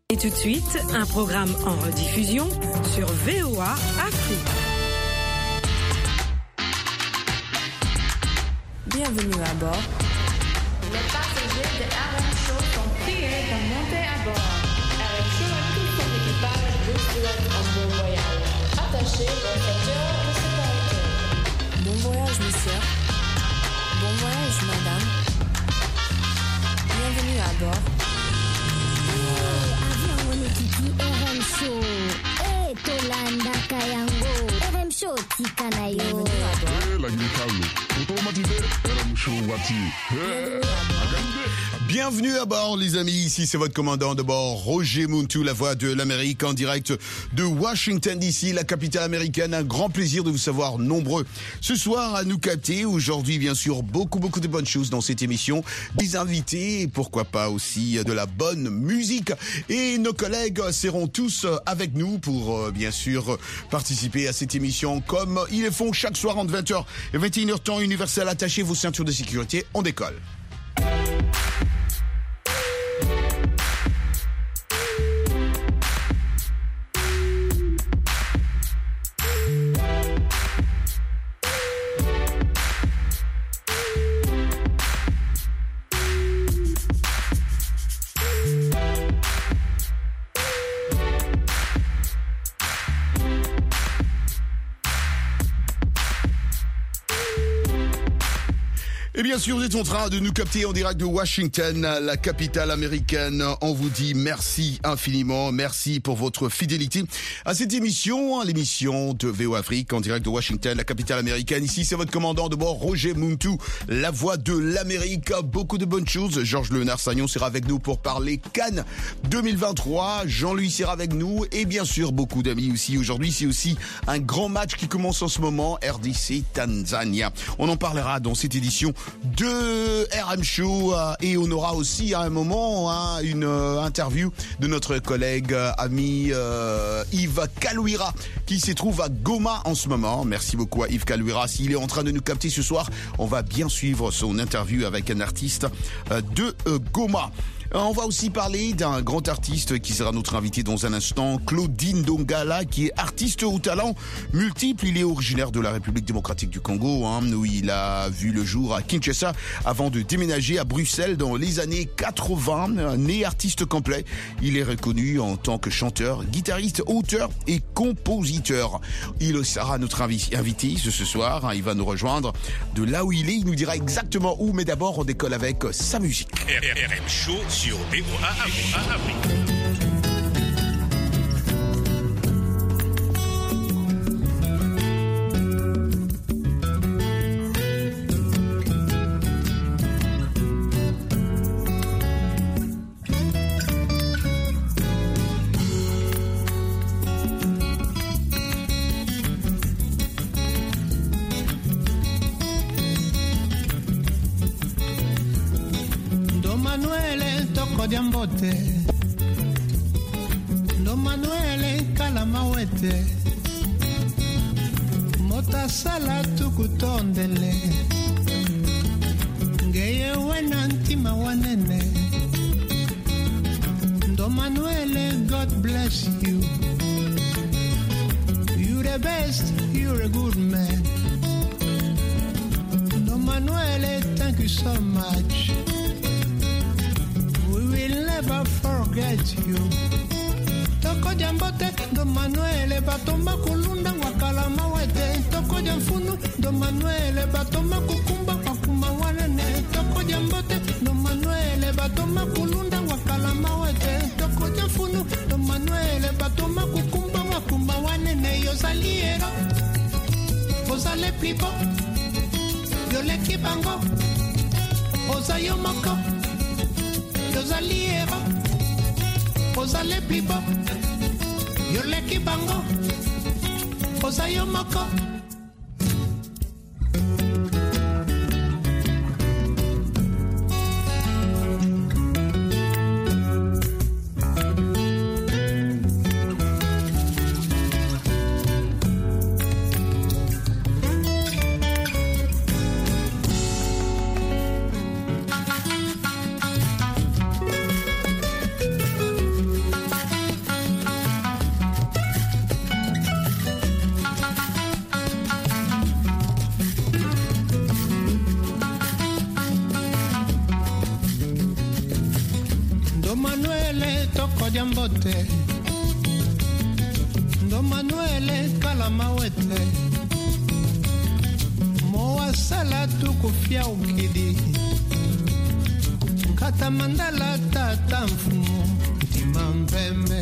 Et tout de suite, un programme en rediffusion sur VOA Afrique. Bienvenue à bord. Les passagers de RM Show sont priés de monter à bord. RM Show et tout son équipage vous souhaitent un bon voyage. Attachez vos ceintures de sécurité. Bon voyage, monsieur. Bon voyage, madame. Bienvenue à bord. Avion Wanekiki RM Show. Tolanda Kayango. RM Show Tikanayo. Bienvenue à bord. La Guinée-Calme. Automatisé, RM Show Wati. Bienvenue à bord, les amis. Ici, c'est votre commandant de bord, Roger Muntu, la voix de l'Amérique, en direct de Washington, D.C., la capitale américaine. Un grand plaisir de vous savoir nombreux ce soir à nous capter. Aujourd'hui, bien sûr, beaucoup de bonnes choses dans cette émission. Des invités, et pourquoi pas aussi de la bonne musique. Et nos collègues seront tous avec nous pour, bien sûr, participer à cette émission comme ils le font chaque soir entre 20h et 21h temps universel. Attachez vos ceintures de sécurité. On décolle. Et bien sûr, vous êtes en train de nous capter en direct de Washington, la capitale américaine. On vous dit merci infiniment. Merci pour votre fidélité à cette émission, l'émission de VOA Afrique en direct de Washington, la capitale américaine. Ici, c'est votre commandant de bord, Roger Muntu, la voix de l'Amérique. Beaucoup de bonnes choses. Georges Léonard Sagnon sera avec nous pour parler Cannes 2023. Jean-Louis sera avec nous. Et bien sûr, beaucoup d'amis aussi. Aujourd'hui, c'est aussi un grand match qui commence en ce moment, RDC-Tanzania. On en parlera dans cette édition de RM Show et on aura aussi à un moment une interview de notre collègue ami Yves Kalouira qui se trouve à Goma en ce moment. Merci beaucoup à Yves Kalouira. S'il est en train de nous capter ce soir, on va bien suivre son interview avec un artiste de Goma. On va aussi parler d'un grand artiste qui sera notre invité dans un instant, Claudine Dongala, qui est artiste au talent multiple. Il est originaire de la République démocratique du Congo, où il a vu le jour à Kinshasa avant de déménager à Bruxelles dans les années 80. Né artiste complet, il est reconnu en tant que chanteur, guitariste, auteur et compositeur. Il sera notre invité ce soir. Il va nous rejoindre de là où il est. Il nous dira exactement où, mais d'abord on décolle avec sa musique. RM Show sur VOA Afrique. Diambote Ndo Manuele Kalamawete Mota sala tukutondele Ngeye wenantima wanene Ndo Manuele, God bless you. You're the best, you're a good man. Ndo Manuele, thank you so much. We'll never forget you. Toko jambote do Manuele batoma kulunda wakala mawete. Toko jamfunu do Manuele batoma kukumba wakuma wanene. Toko jambote do Manuele batoma kulunda wakala mawete. Toko jamfunu do Manuele batoma kukumba wakuma wanene. Yo saliero, osale plipo, yo le kibango, osa yo moko. Los aliero, osa le plipo, yo le kibango, osa yo moko. Manuele toko diambote Ndo Manuele kalamawete Moa salatu kufia ukidi Kata mandala tata mfumu Timampembe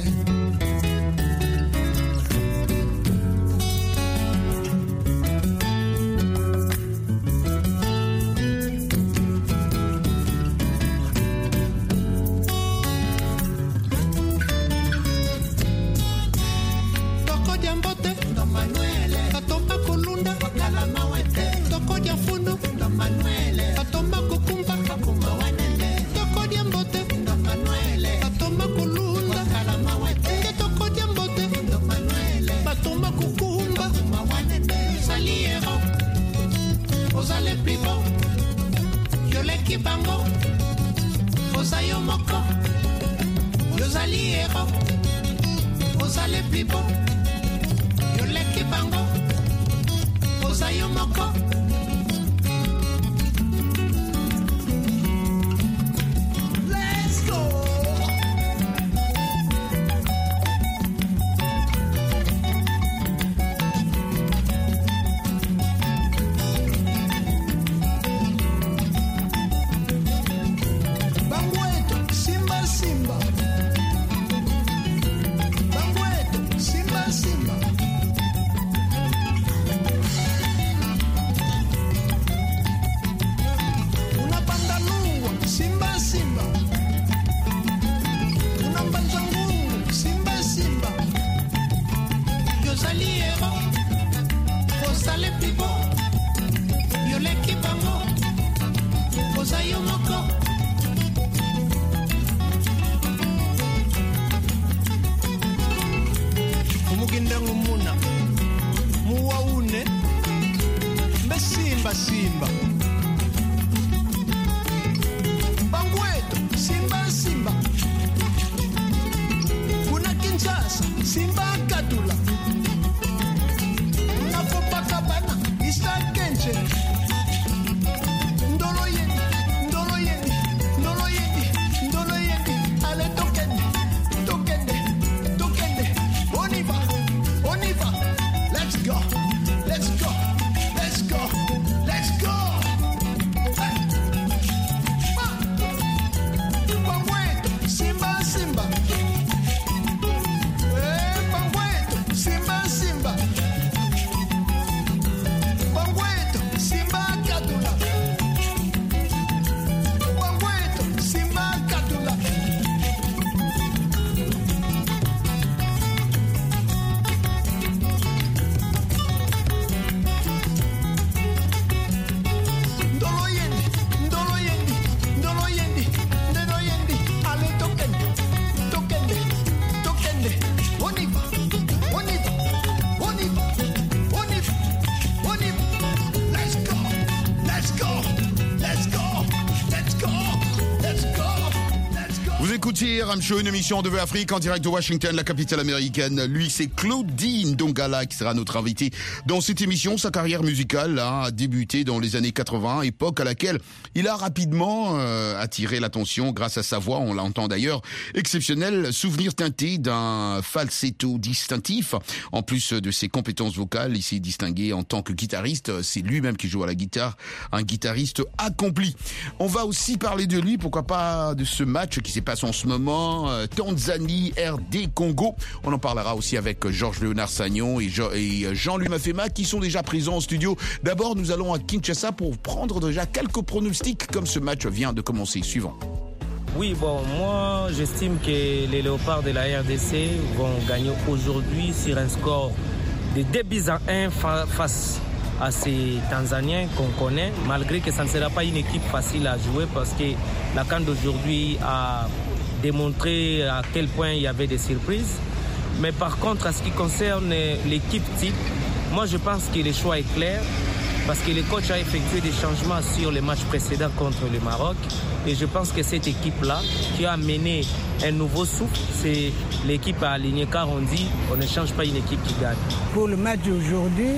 Ram Show, une émission de Afrique en direct de Washington, la capitale américaine. Lui, c'est Claudine Dongala qui sera notre invité dans cette émission. Sa carrière musicale a débuté dans les années 80, époque à laquelle il a rapidement attiré l'attention grâce à sa voix, on l'entend d'ailleurs, exceptionnel, souvenir teinté d'un falsetto distinctif. En plus de ses compétences vocales, il s'est distingué en tant que guitariste. C'est lui-même qui joue à la guitare, un guitariste accompli. On va aussi parler de lui, pourquoi pas de ce match qui s'est passé en ce moment, Tanzanie, RD Congo. On en parlera aussi avec Georges-Léonard Sagnon et Jean-Louis Mafema qui sont déjà présents en studio. D'abord, nous allons à Kinshasa pour prendre déjà quelques pronostics comme ce match vient de commencer. Suivant. Oui, bon, moi, j'estime que les Léopards de la RDC vont gagner aujourd'hui sur un score de 2-1 face à ces Tanzaniens qu'on connaît, malgré que ça ne sera pas une équipe facile à jouer parce que la CAN d'aujourd'hui a démontré à quel point il y avait des surprises. Mais par contre, à ce qui concerne l'équipe type, moi je pense que le choix est clair parce que le coach a effectué des changements sur les matchs précédents contre le Maroc. Et je pense que cette équipe-là, qui a amené un nouveau souffle, c'est l'équipe à aligner, car on dit on ne change pas une équipe qui gagne. Pour le match d'aujourd'hui,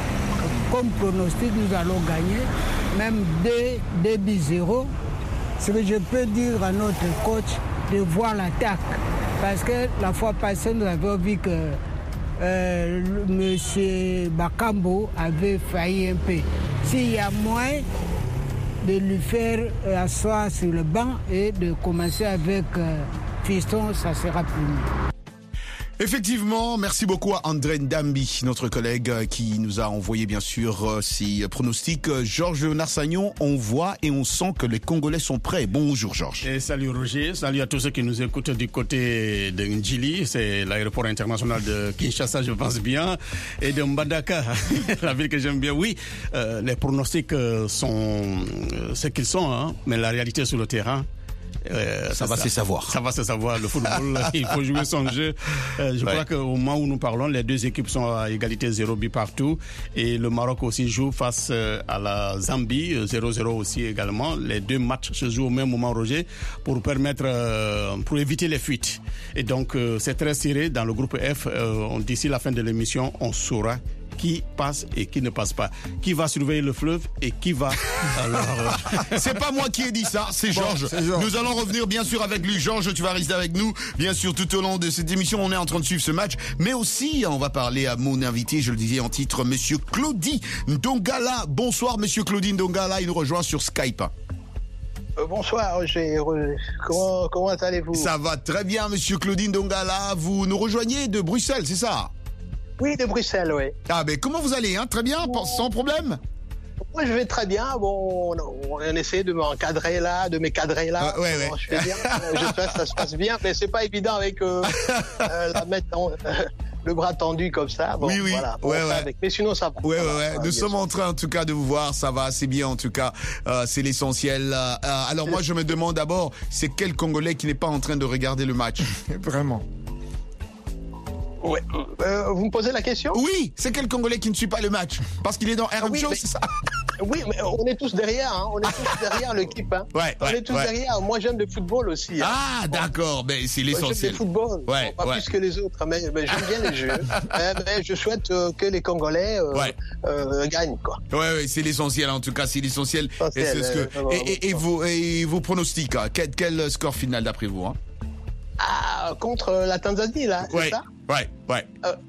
comme pronostic, nous allons gagner, même 2-0. Ce que je peux dire à notre coach, de voir l'attaque. Parce que la fois passée, nous avons vu que M. Bakambo avait failli un peu. S'il y a moyen de lui faire asseoir sur le banc et de commencer avec Fiston, ça sera plus mieux. Effectivement, merci beaucoup à André Ndambi, notre collègue qui nous a envoyé bien sûr ses pronostics. Georges Narsagnon, on voit et on sent que les Congolais sont prêts. Bonjour Georges. Et salut Roger, salut à tous ceux qui nous écoutent du côté de Ndjili, c'est l'aéroport international de Kinshasa, je pense bien, et de Mbandaka, la ville que j'aime bien. Oui, les pronostics sont ce qu'ils sont, hein, mais la réalité sur le terrain, ça va se savoir. Ça va se savoir. Le football, il faut jouer son jeu. Je crois qu'au moment où nous parlons, les deux équipes sont à égalité 0 but partout. Et le Maroc aussi joue face à la Zambie, 0-0 aussi également. Les deux matchs se jouent au même moment, Roger, pour éviter les fuites. Et donc, c'est très serré. Dans le groupe F, d'ici la fin de l'émission, on saura qui passe et qui ne passe pas. Qui va surveiller le fleuve et qui va... Alors, c'est pas moi qui ai dit ça, c'est Georges. Nous allons revenir bien sûr avec lui. Georges, tu vas rester avec nous. Bien sûr, tout au long de cette émission, on est en train de suivre ce match. Mais aussi, on va parler à mon invité, je le disais en titre, Monsieur Claudie Ndongala. Bonsoir, Monsieur Claudie Ndongala. Il nous rejoint sur Skype. Bonsoir, Roger. Comment allez-vous? Ça va très bien, Monsieur Claudie Ndongala. Vous nous rejoignez de Bruxelles, c'est ça? Oui, de Bruxelles, oui. Ah, ben comment vous allez, hein? Très bien, sans problème? Moi, je vais très bien. Bon, on essaie de m'encadrer là, de m'écadrer là. Ouais. Je fais bien. J'espère que ça se passe bien, mais c'est pas évident avec le bras tendu comme ça. Bon, oui. Voilà. Bon, Ouais. Mais sinon, ça va. Ouais. Nous sommes sûr. en train, en tout cas, de vous voir. Ça va assez bien, en tout cas. C'est l'essentiel. Alors, moi, je me demande d'abord, c'est quel Congolais qui n'est pas en train de regarder le match? Vraiment. Ouais. Vous me posez la question? Oui, c'est quel Congolais qui ne suit pas le match? Parce qu'il est dans RM Show, c'est ça? Oui, mais on est tous derrière, hein. On est tous derrière l'équipe, hein. On est tous derrière. Moi, j'aime le football aussi. Hein. Ah, d'accord. Ben, c'est l'essentiel. J'aime le football. Pas plus que les autres, mais j'aime bien les jeux. Mais je souhaite que les Congolais gagnent, quoi. Ouais, c'est l'essentiel. En tout cas, c'est l'essentiel. Et vos pronostics, hein. Quel score final d'après vous, hein? Ah, contre la Tanzanie, là, c'est ça? Ouais.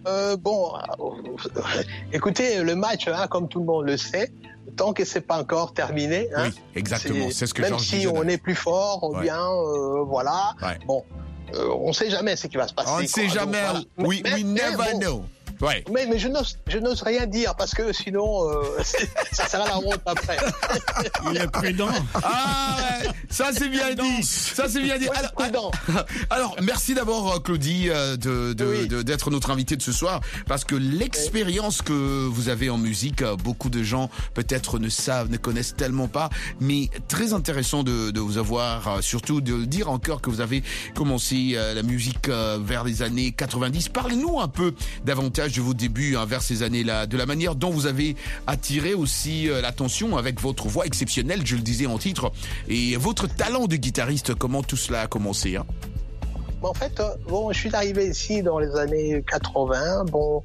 Écoutez, le match, hein, comme tout le monde le sait, tant que c'est pas encore terminé. Hein, oui, exactement. C'est ce que même si on est plus fort, ou bien, voilà. Ouais. Bon, on sait jamais ce qui va se passer. On ne sait jamais. We never know. Ouais. Mais je n'ose rien dire parce que sinon ça sera la honte après. Il est prudent. Ah ouais, ça c'est bien dit. Ça c'est bien dit. Alors merci d'abord Claudie d'être notre invité de ce soir parce que l'expérience que vous avez en musique, beaucoup de gens peut-être ne connaissent tellement pas, mais très intéressant de vous avoir, surtout de dire encore que vous avez commencé la musique vers les années 90. Parlez-nous un peu davantage de vos débuts vers ces années-là, de la manière dont vous avez attiré aussi l'attention avec votre voix exceptionnelle, je le disais en titre, et votre talent de guitariste, comment tout cela a commencé, hein? En fait, je suis arrivé ici dans les années 80,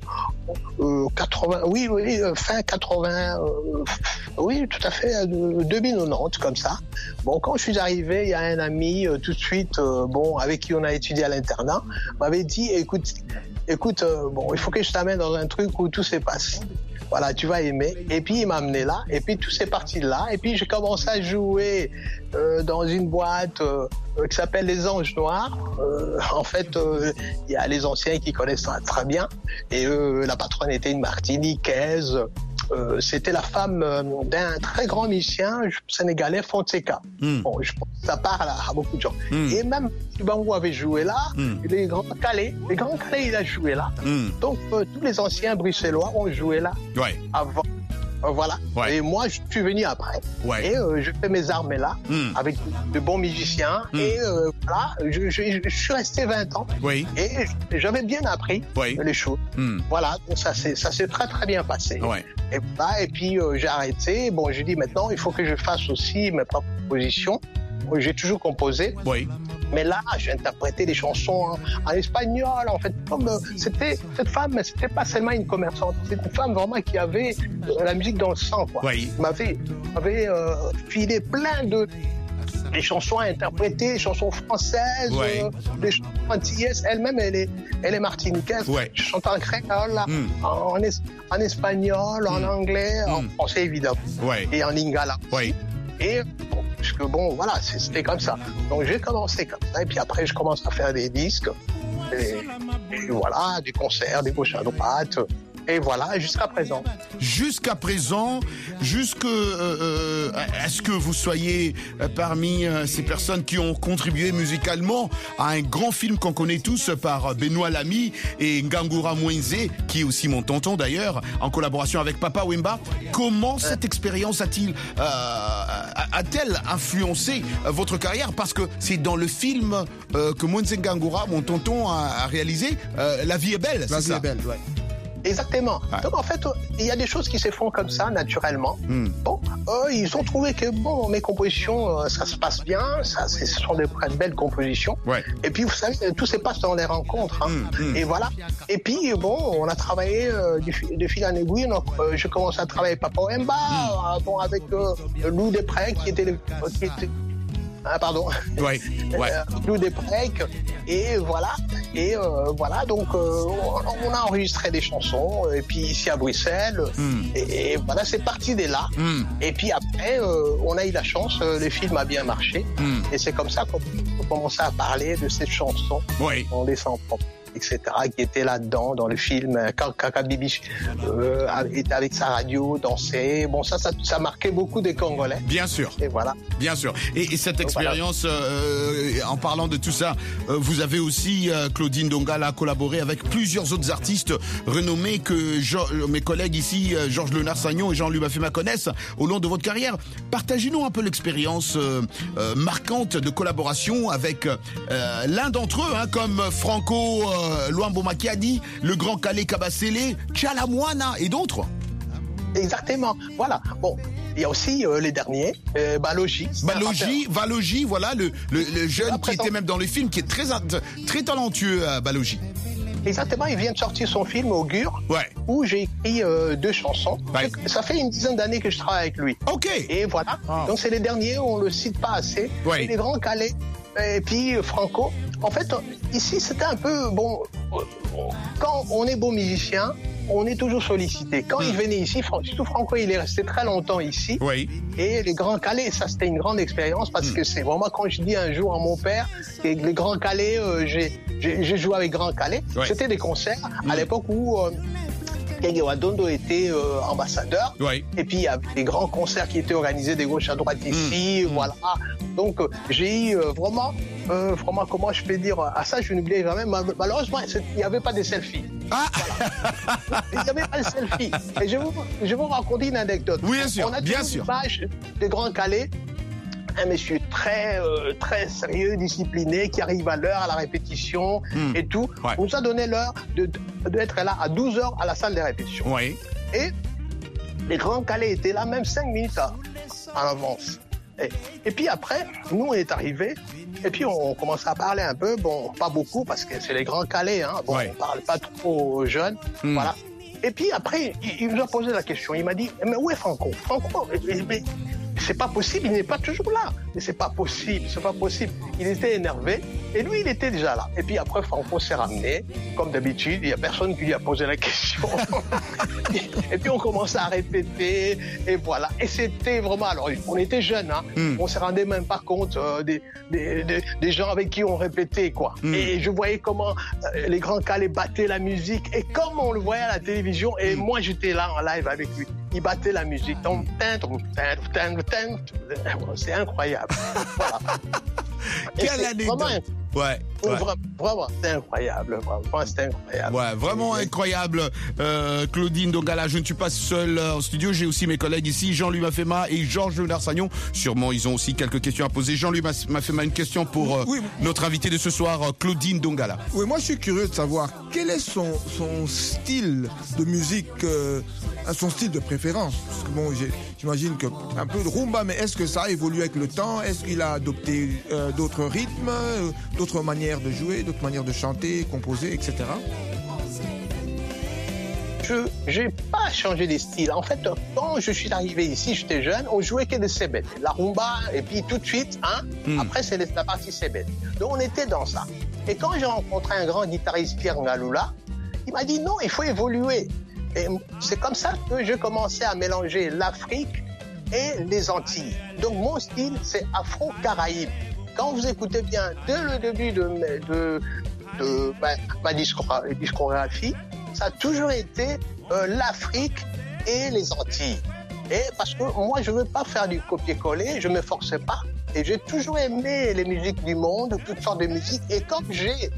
fin 80, oui, tout à fait, 2090, comme ça. Bon, quand je suis arrivé, il y a un ami, tout de suite, avec qui on a étudié à l'internat, m'avait dit, écoute, il faut que je t'amène dans un truc où tout se passe. Voilà, tu vas aimer. Et puis, il m'a amené là. Et puis, tout s'est parti de là. Et puis, j'ai commencé à jouer dans une boîte qui s'appelle Les Anges Noirs. En fait, il y a les anciens qui connaissent ça très bien. Et la patronne était une Martiniquaise. C'était la femme d'un très grand musicien sénégalais, Fonseca. Bon, je pense que ça parle à beaucoup de gens. Et même Bangou avait joué là, les Grands Calais, il a joué là. Donc tous les anciens bruxellois ont joué là avant. Voilà. Et moi, je suis venu après. Et je fais mes armes là, avec de bons musiciens. Et voilà, je suis resté 20 ans. Et j'avais bien appris les choses. Voilà, donc ça s'est très très bien passé. Et puis j'ai arrêté. Bon, je dis maintenant, il faut que je fasse aussi mes propres compositions. J'ai toujours composé. Mais là, j'ai interprété des chansons en espagnol. En fait, comme c'était cette femme, c'était pas seulement une commerçante. C'était une femme vraiment qui avait la musique dans le sang, quoi. M'avait filé plein de les chansons interprétées, les chansons françaises, les chansons antillaises. Elle-même, elle est martiniquaise. Je chante en créole, en espagnol, en anglais, en français évidemment, et en lingala. Et parce que voilà, c'était comme ça. Donc j'ai commencé comme ça, et puis après je commence à faire des disques, et voilà, des concerts, des gauches à droite. Et voilà, jusqu'à présent. Jusqu'à présent, est-ce que vous soyez parmi ces personnes qui ont contribué musicalement à un grand film qu'on connaît tous par Benoît Lamy et Ngangura Mwenze, qui est aussi mon tonton d'ailleurs, en collaboration avec Papa Wemba. Comment cette expérience a-t-elle influencé votre carrière? Parce que c'est dans le film que Mwenze Ngangura, mon tonton, a réalisé, La vie est belle, c'est ça? La vie est belle, Exactement. Donc en fait, il y a des choses qui se font comme ça, naturellement. Bon, ils ont trouvé que mes compositions, ça se passe bien, ce sont des belles compositions. Et puis vous savez, tout se passe dans les rencontres. Et voilà. Et puis on a travaillé de fil en aiguille. Donc je commence à travailler avec Papa Wemba, avec Lou Desprez qui était Lou Desprez, et voilà. Et voilà, donc on a enregistré des chansons, et puis ici à Bruxelles, et voilà, c'est parti de là. Et puis après, on a eu la chance, le film a bien marché, et c'est comme ça qu'on a commencé à parler de cette chanson en descendant, etc., qui était là-dedans dans le film, quand Kaka Bibi était avec sa radio, dansait. Bon, ça marquait beaucoup des Congolais. Bien sûr. Et voilà. Bien sûr. Et cette expérience, en parlant de tout ça, vous avez aussi, Claudine Dongala, collaboré avec plusieurs autres artistes renommés que mes collègues ici, Georges Léonard-Sagnon et Jean-Louis Mafema, connaissent au long de votre carrière. Partagez-nous un peu l'expérience marquante de collaboration avec l'un d'entre eux, comme Franco Luambo Makiadi, le grand Calais Kabasele, Tchalamouana et d'autres. Exactement. Voilà. Bon, il y a aussi les derniers, Balogi, voilà, le jeune qui était même dans le film, qui est très talentueux, Balogi. Exactement, il vient de sortir son film Augure, où j'ai écrit 2 chansons. Ça fait une dizaine d'années que je travaille avec lui. Et voilà. Donc c'est les derniers, on le cite pas assez. Et les grands Calais, et puis Franco. En fait, ici, c'était un peu quand on est beau musicien, on est toujours sollicité. Quand il venait ici, surtout Franco, il est resté très longtemps ici. Et les Grands Calais, ça c'était une grande expérience, parce que c'est vraiment, quand je dis un jour à mon père que les Grands Calais, j'ai joué avec Grands Calais. C'était des concerts à l'époque où Kenge Wadondo était ambassadeur. Et puis il y avait des grands concerts qui étaient organisés de gauche à droite ici. Voilà. Donc j'ai eu vraiment, comment je peux dire, à ça je n'oubliais jamais. Malheureusement, il n'y avait pas de selfies. Voilà. Il n'y avait pas de selfies. Et je vais vous raconter une anecdote. Oui, bien sûr. On a bien une sûr. image de Grand Calais. Un monsieur très sérieux, discipliné, qui arrive à l'heure à la répétition et tout. On nous a donné l'heure d'être là à 12h à la salle de répétition. Et les Grands Calais étaient là même 5 minutes en avance. Et puis après, nous on est arrivés, et puis on commence à parler un peu, bon, pas beaucoup, parce que c'est les Grands Calais, on parle pas trop aux jeunes, voilà. Et puis après, il nous a posé la question, il m'a dit, mais où est Franco? Franco, mais c'est pas possible, il n'est pas toujours là. Mais c'est pas possible. Il était énervé, et lui, il était déjà là. Et puis après, Franco s'est ramené, comme d'habitude, il y a personne qui lui a posé la question. Et puis on commençait à répéter, et voilà. Et c'était vraiment, alors, on était jeunes, on se rendait même pas compte des gens avec qui on répétait, quoi. Et je voyais comment les Grands Calais battaient la musique, et comme on le voyait à la télévision, et moi j'étais là en live avec lui. Il battait la musique. C'est incroyable. Voilà. Quelle anecdote. Vraiment, c'est incroyable. Vraiment incroyable. Claudine Dongala, je ne suis pas seul en studio. J'ai aussi mes collègues ici, Jean-Louis Mafema et Georges Léonard-Sagnon. Sûrement, ils ont aussi quelques questions à poser. Jean-Louis Mafema, une question pour notre invité de ce soir, Claudine Dongala. Oui, moi, je suis curieux de savoir quel est son style de musique, son style de préférence. Parce que bon, j'imagine que un peu de rumba, mais est-ce que ça a évolué avec le temps? Est-ce qu'il a adopté d'autres rythmes, d'autres manières de jouer, d'autres manières de chanter, composer, etc.? je n'ai pas changé de style. En fait, quand je suis arrivé ici, j'étais jeune, on jouait que des cébettes. La rumba, et puis tout de suite, après, c'est la partie cébette. Donc, on était dans ça. Et quand j'ai rencontré un grand guitariste, Pierre Ngaloula, il m'a dit non, il faut évoluer. Et c'est comme ça que j'ai commencé à mélanger l'Afrique et les Antilles. Donc, mon style, c'est afro-caraïbe. Quand vous écoutez bien, dès le début de ma discographie, ça a toujours été l'Afrique et les Antilles. Et parce que moi, je ne veux pas faire du copier-coller, je ne me forçais pas. Et j'ai toujours aimé les musiques du monde, toutes sortes de musiques. Et comme j'ai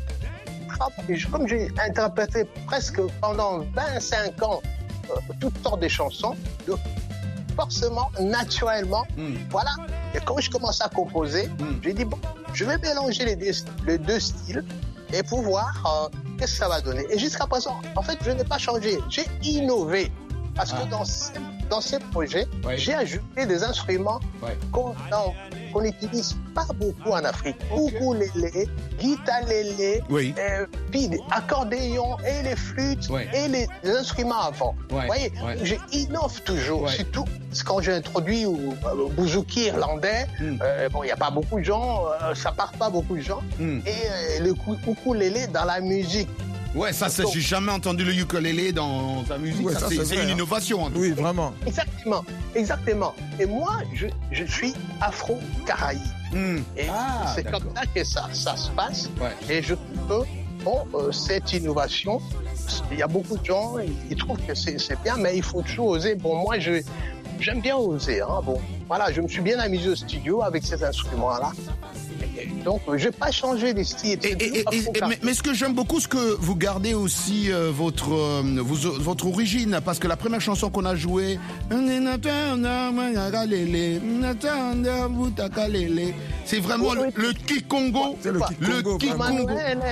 interprété presque pendant 25 ans toutes sortes de chansons, donc forcément, naturellement, voilà. Et quand je commence à composer, j'ai dit, bon, je vais mélanger les deux styles et pour voir qu'est-ce que ça va donner. Et jusqu'à présent, en fait, je n'ai pas changé. J'ai innové. Parce que dans ces projets, j'ai ajouté des instruments qu'on n'utilise pas beaucoup en Afrique. Ukulélé, guitare lélé, puis accordéon et les flûtes et les instruments avant. Vous voyez, j'innove toujours. Surtout quand j'ai introduit bouzouki irlandais, bon, il n'y a pas beaucoup de gens, ça part pas beaucoup de gens. Et le ukulélé dans la musique. Ouais, ça, j'ai jamais entendu le ukulélé dans sa musique. Ouais, c'est une innovation. En tout oui, vraiment. Exactement. Et moi, je suis afro-caraïbe. Et c'est comme ça que ça se passe. Ouais. Et je trouve que cette innovation, il y a beaucoup de gens, ils trouvent que c'est bien, mais il faut toujours oser. Bon, moi, j'aime bien oser. Hein. Bon, voilà, je me suis bien amusé au studio avec ces instruments-là. Donc, je n'ai pas changé de style. Mais ce que j'aime beaucoup, c'est que vous gardez aussi votre origine. Parce que la première chanson qu'on a jouée, c'est vraiment le Kikongo. C'est le Kikongo.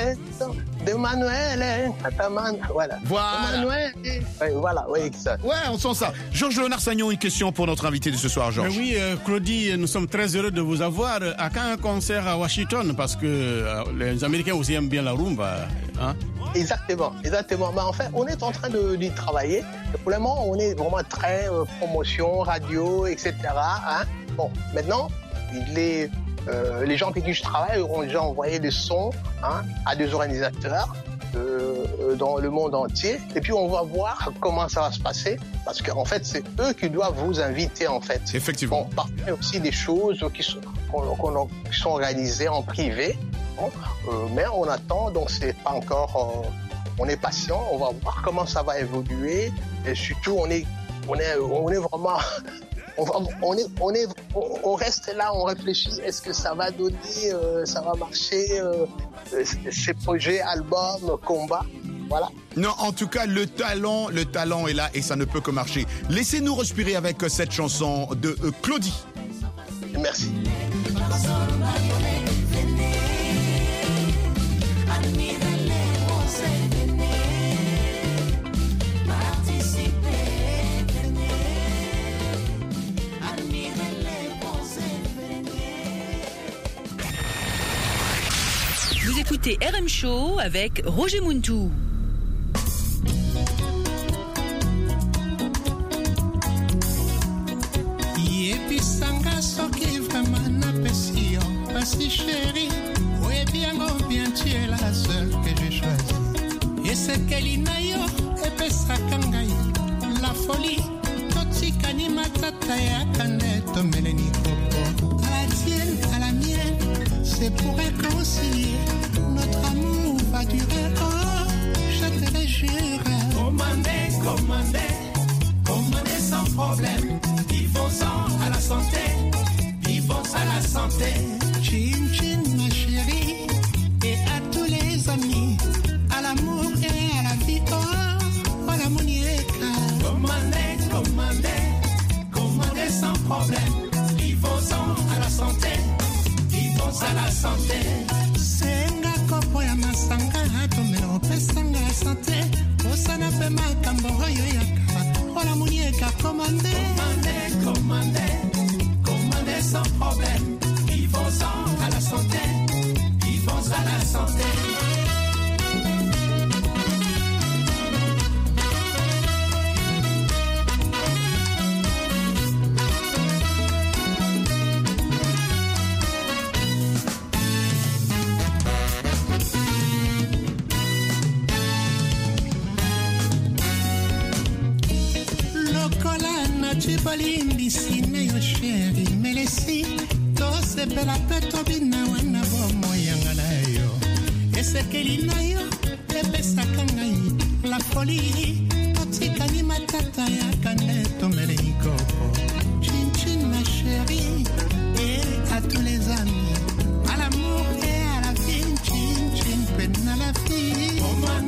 Voilà. Voilà, oui, exact. Ouais, on sent ça. Georges Léonard-Sagnon, une question pour notre invité de ce soir, Georges. Oui, Claudie, nous sommes très heureux de vous avoir. À quand un concert à Washington? Parce que les Américains aussi aiment bien la rumba. Hein? Exactement. Mais en fait, on est en train d'y travailler. Et pour le moment, on est vraiment très promotion, radio, etc. Hein? Bon, maintenant, les gens avec qui je travaille ont déjà envoyé des sons à des organisateurs dans le monde entier. Et puis, on va voir comment ça va se passer. Parce qu'en fait, c'est eux qui doivent vous inviter, en fait. Effectivement. Bon, parfois, aussi des choses qui sont organisées en privé. Bon, mais on attend, donc c'est pas encore... on est patient, on va voir comment ça va évoluer. Et surtout, on est vraiment... On reste là, on réfléchit, est-ce que ça va donner, ça va marcher, ces projets, albums, combats, voilà. Non, en tout cas, le talent est là et ça ne peut que marcher. Laissez-nous respirer avec cette chanson de Claudie. Merci. Vous écoutez RM Show avec Roger Muntou. Yebisanga soki vraiment n'apprécie pas si chérie. Oui, bien tu es la seule que j'ai choisie. Et c'est qu'Elinayo et Pesrakangai. La folie, Totsikani Matata et Akaneto Meleni Koko. À la tienne, à la mienne, c'est pour réconcilier. Notre amour va durer, oh, je te le jure. Commandez sans problème. Vivons-en à la santé, vivons à la santé. Chin chin ma chérie, et à tous les amis, à l'amour et à la vie, oh la monieka. Commandez sans problème. Vivons-en à la santé, vivons à la santé. Senga kopo ya masanga, tomelo pesanga la santé. Osana pe makambo hoyo yaka. Oh la monieka, commandez sans problème. Vivons-en à la santé, vivons à la santé. tolimbisine yo sheri melesi tosepela mpe tobina wana bomoyanga na yo esekeli na yo epesaka ngai la folie totikani matata yaka nde tomele ikopo chinchin ma chérie et à tous les amis à l'amour et à la vie chinchin peine à la vie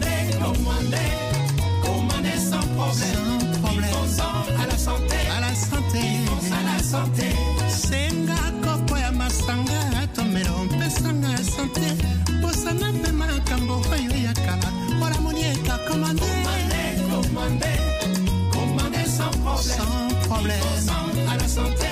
commandez sans problème à la santé senga kopo ya masanga tomelo mpesanga santé posana mpe makambo oyo ya kala mpona moni eka commandez sans problème à la santé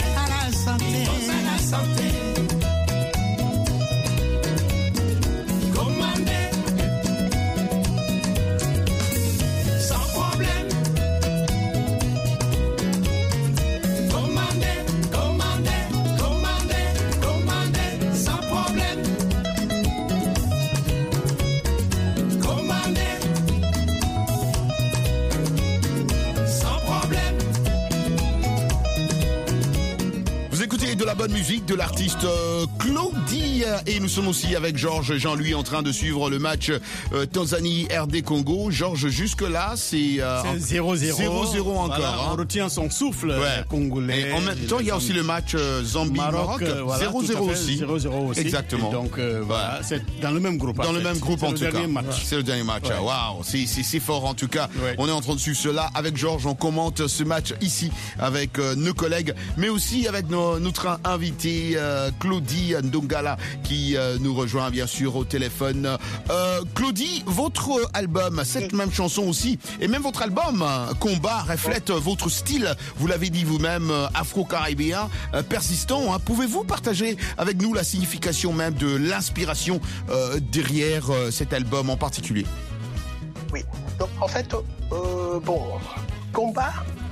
De la bonne musique de l'artiste Claudie, et nous sommes aussi avec Georges Jean-Louis en train de suivre le match Tanzanie-RD-Congo. Georges, jusque-là, c'est 0-0 encore. Voilà, hein. On retient son souffle congolais. Et en même temps, il y a aussi le match Zambie-Maroc, 0-0 aussi. 0-0 aussi. Exactement. Et donc, voilà, c'est dans le même groupe. Dans le même groupe, en tout cas. C'est le dernier match. Ouais. Waouh, c'est fort en tout cas. Ouais. On est en train de suivre cela avec Georges. On commente ce match ici avec nos collègues, mais aussi avec notre invité Claudie Ndongala qui nous rejoint bien sûr au téléphone. Claudie, votre album, cette même chanson aussi, et même votre album Combat reflète votre style, vous l'avez dit vous-même, afro-caribéen, persistant. Hein. Pouvez-vous partager avec nous la signification même de l'inspiration derrière cet album en particulier? Oui, donc en fait, Combat.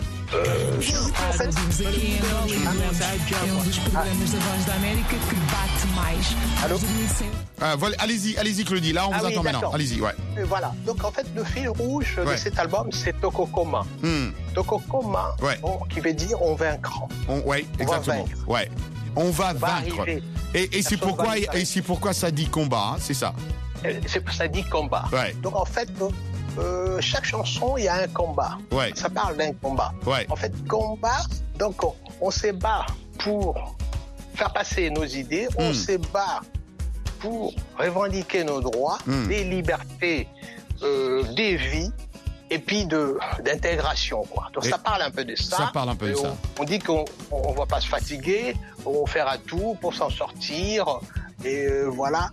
Allez-y Claudie, là on vous entend maintenant. Allez-y, ouais. Voilà, donc en fait le fil rouge de cet album c'est Tokokoma. Tokokoma, qui veut dire on vaincra. Oui, exactement. Ouais. On va vaincre. Et c'est pourquoi ça dit combat, hein, c'est ça. Ça dit combat. Ouais. Donc en fait, chaque chanson, il y a un combat. Ouais. Ça parle d'un combat. Ouais. En fait, combat, donc on se bat pour faire passer nos idées, on se bat pour revendiquer nos droits, des libertés, des vies, et puis d'intégration, quoi. Donc ça parle un peu de ça. Ça parle un peu de ça. On dit qu'on ne va pas se fatiguer, on fera tout pour s'en sortir, et voilà.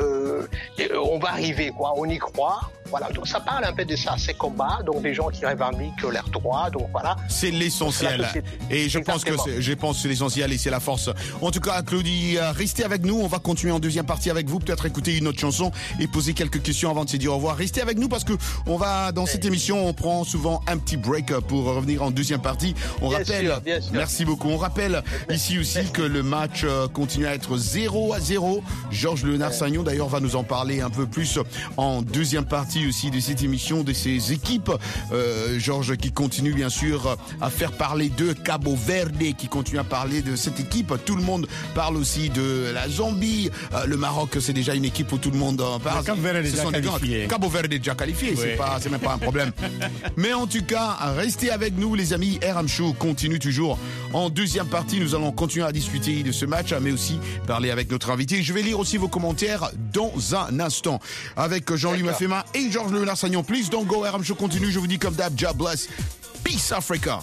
Et on va arriver, quoi. On y croit. Voilà, donc ça parle un peu de ça, ces combats, donc des gens qui revendiquent leurs droits, donc voilà. C'est l'essentiel. Et je pense que c'est l'essentiel et c'est la force. En tout cas, Claudie, restez avec nous. On va continuer en deuxième partie avec vous, peut-être écouter une autre chanson et poser quelques questions avant de se dire au revoir. Restez avec nous parce que on va, dans cette émission, on prend souvent un petit break pour revenir en deuxième partie. On rappelle, bien sûr. Merci beaucoup. On rappelle ici aussi que le match continue à être 0-0. Georges Léonard-Sagnon, d'ailleurs, va nous en parler un peu plus en deuxième partie aussi de cette émission, de ces équipes. Georges qui continue bien sûr à faire parler de Cabo Verde, qui continue à parler de cette équipe. Tout le monde parle aussi de la Zambie. Le Maroc, c'est déjà une équipe où tout le monde parle. Cabo Verde est déjà qualifié. Cabo Verde est déjà qualifié, oui. C'est même pas un problème. Mais en tout cas, restez avec nous les amis. RM Show continue toujours. En deuxième partie, nous allons continuer à discuter de ce match, mais aussi parler avec notre invité. Je vais lire aussi vos commentaires dans un instant avec Jean-Louis Mafema et Georges Léonard-Sagnon. Please don't go, RM Show continue. Je vous dis comme d'hab, God bless. Peace Africa.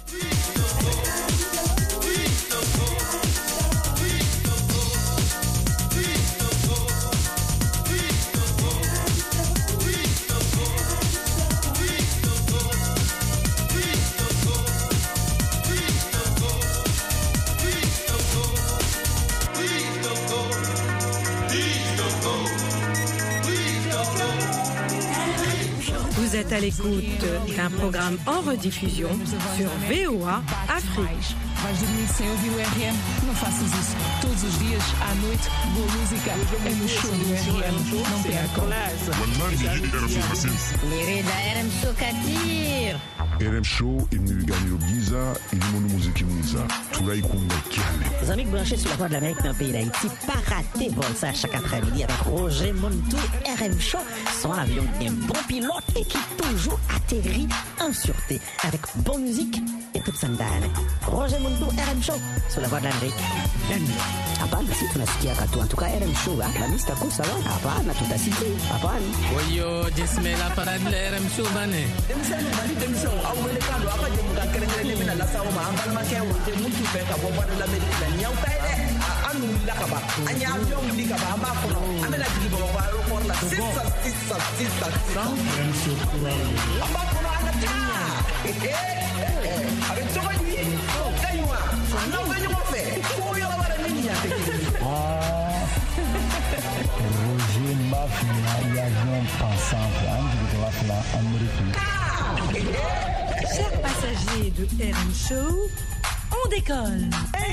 Vous êtes à l'écoute d'un programme en rediffusion sur VOA Afrique. Vais dormir sem ouvir o RM? Não faças isso. Todos os dias, à noite, boa música é no show do RM. Não percam. Livré da RM Show Katir. RM Show, il nous gagne au Giza, il nous montre musique Giza. Tout là, il compte Les amis branchés sur la voie de l'Amérique dans le pays d'Haïti, pas rater vol ça chaque après-midi avec Roger Montou, RM Show, son avion qui est un bon pilote et qui toujours atterrit en sûreté avec bonne musique et toute sandale. Roger Montou, RM Show, sur la voie de l'Amérique. Hapana, si tunasikia katu. En tout cas, RM Show, la mista kusa wa. Hapana, tutasikia. Hapana. Oyo, jismela para de RM Show bane. Demissão, ao mercado, a fazer muita credibilidade na nação, mas a palma que é o muito bem, a bomba da América, não tá ele, a não liga acabar, a minha avião liga para a máquina, a minha de bomba, a aeroporto lá, sissa. A máquina anda cá, a gente só vai vir, não ganha uma fé, como eu lavar a minha. Roger Mafia, il y a un passant, Chers passagers de RM Show, on décolle.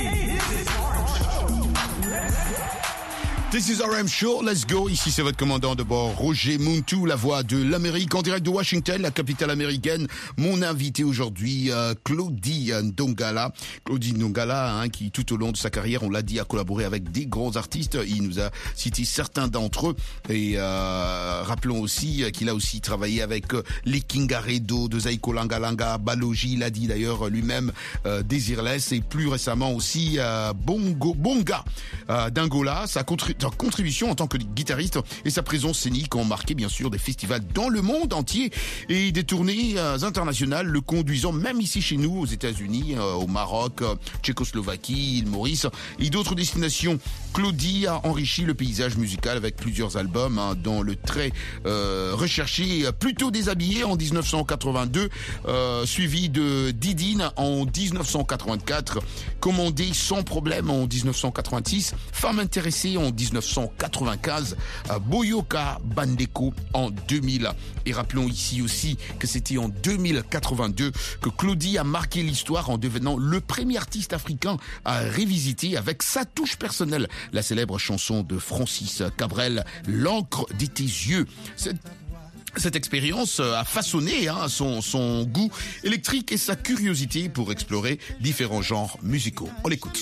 This is RM Show, let's go. Ici, c'est votre commandant de bord, Roger Montou, la voix de l'Amérique, en direct de Washington, la capitale américaine. Mon invité aujourd'hui, Claudie Ndongala. Claudie Ndongala, qui tout au long de sa carrière, on l'a dit, a collaboré avec des grands artistes. Il nous a cité certains d'entre eux. Et rappelons aussi qu'il a aussi travaillé avec les Kingaredo, de Zaiko Langalanga, Balogi, il a dit d'ailleurs lui-même, Désirless, et plus récemment aussi Bonga d'Angola. Sa contribution en tant que guitariste et sa présence scénique ont marqué bien sûr des festivals dans le monde entier et des tournées internationales, le conduisant même ici chez nous aux États-Unis, au Maroc, Tchécoslovaquie, île Maurice et d'autres destinations. Claudie a enrichi le paysage musical avec plusieurs albums, dont le très recherché Plutôt déshabillé en 1982, suivi de Didine en 1984, Commandé sans problème en 1986, Femme intéressée en 1995, Boyoka Bandeko en 2000. Et rappelons ici aussi que c'était en 2082 que Claudie a marqué l'histoire en devenant le premier artiste africain à révisiter avec sa touche personnelle la célèbre chanson de Francis Cabrel, L'encre de tes yeux. Cette expérience a façonné son goût électrique et sa curiosité pour explorer différents genres musicaux. On l'écoute.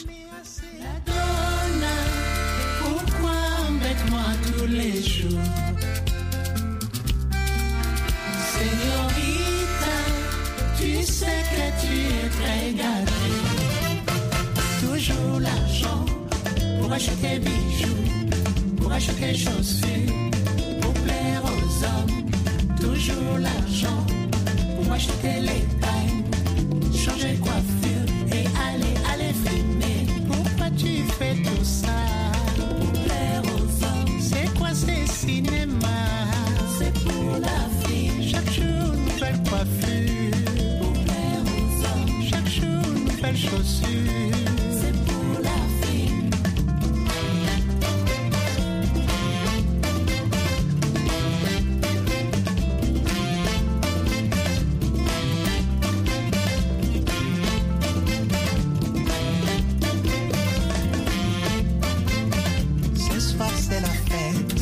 Moi tous les jours, Señorita, tu sais que tu es très gâtée. Toujours l'argent pour acheter bijoux, pour acheter chaussures, pour plaire aux hommes. Toujours l'argent pour acheter les tailles, changer de coiffure et aller fumer. Pourquoi tu fais tout ça? C'est cinéma, c'est pour la vie. Chaque jour, nouvelle coiffure. Pour plaire aux hommes. Chaque jour, nouvelle chaussure. C'est pour la vie. Ce soir, c'est la fête.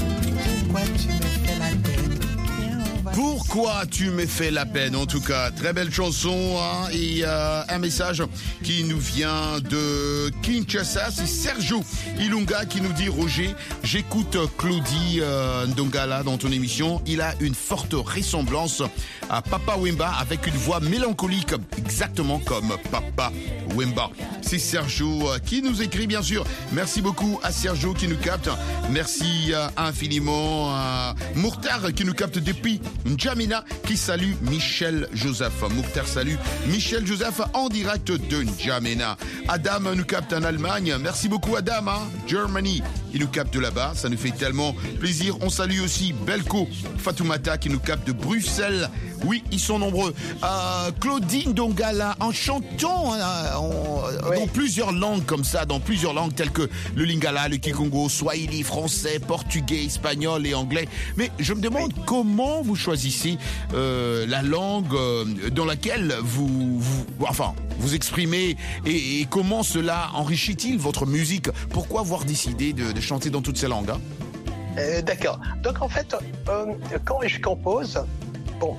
Pourquoi tu me fais la peine? En tout cas, très belle chanson et un message qui nous vient de Kinshasa. C'est Sergio Ilunga qui nous dit: Roger, j'écoute Claudie Ndongala dans ton émission. Il a une forte ressemblance à Papa Wemba avec une voix mélancolique, exactement comme Papa Wemba. C'est Sergio qui nous écrit, bien sûr. Merci beaucoup à Sergio qui nous capte. Merci infiniment à Mourtar qui nous capte depuis N'Djamena, qui salue Michel Joseph. Mourtar salue Michel Joseph en direct de N'Djamena. Adam nous capte en Allemagne. Merci beaucoup Adam, Germany. Il nous capte de là-bas, ça nous fait tellement plaisir. On salue aussi Belko Fatoumata qui nous capte de Bruxelles. Oui, ils sont nombreux. Claudie Ndongala, en chantant dans plusieurs langues comme ça, dans plusieurs langues telles que le Lingala, le Kikongo, Swahili, français, portugais, espagnol et anglais. Mais je me demande comment vous choisissez la langue dans laquelle vous vous exprimer et comment cela enrichit-il votre musique? Pourquoi avoir décidé de chanter dans toutes ces langues, hein? D'accord. Donc en fait, quand je compose, bon,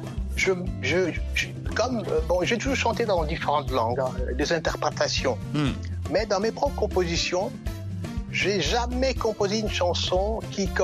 j'ai toujours chanté dans différentes langues, hein, des interprétations. Mais dans mes propres compositions, j'ai jamais composé une chanson